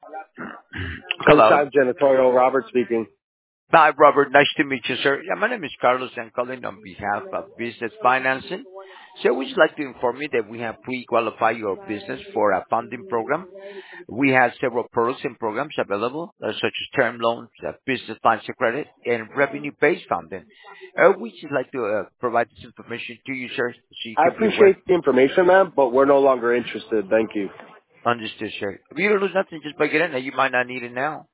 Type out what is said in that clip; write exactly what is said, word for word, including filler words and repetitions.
Hello. Sunshine Janitorial, Robert speaking. Hi, Robert. Nice to meet you, sir. Yeah, my name is Carlos. I'm calling on behalf of Business Financing. So we'd like to inform you that we have pre-qualified your business for a funding program. We have several products and programs available, uh, such as term loans, uh, business lines of credit, and revenue-based funding. Uh, we'd just like to uh, provide this information to you, sir, so you I can be aware. appreciate the information, ma'am, but we're no longer interested. Thank you. Understood, sir. You don't lose nothing just by getting it. You might not need it now.